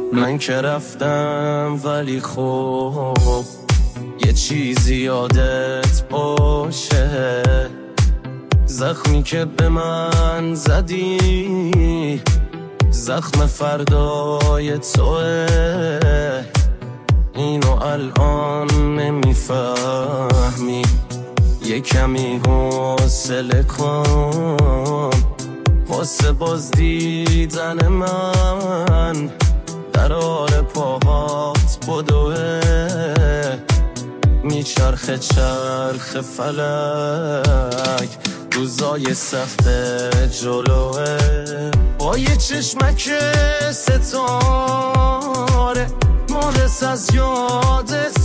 من که رفتم ولی خب یه چیزی یادت باشه، زخمی که به من زدی زخم فردای توه. اینو الان نمیفهمی، یه کمی حوصله کن واسه باز دیدن من. قرار پاهات بدوه میچرخه چرخ فلک، روزای سخت جلوه با یه چشمک ستاره مارس از یادت